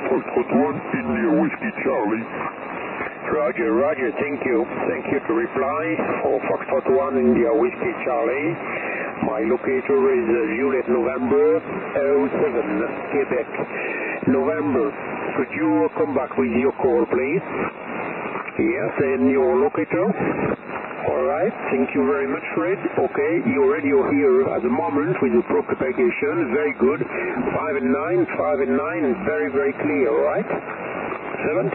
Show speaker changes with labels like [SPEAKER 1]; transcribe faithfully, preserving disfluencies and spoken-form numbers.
[SPEAKER 1] Foxtrot one, India Whiskey Charlie.
[SPEAKER 2] Roger, roger, thank you. Thank you to reply for Foxtrot one, India Whiskey Charlie. My locator is uh, Juliet November oh seven, Quebec. November, could you come back with your call, please? Yes, and your locator? Alright, thank you very much, Fred. Okay, your radio here at the moment with the propagation, very good. five and nine, five and nine, very, very clear, alright? seven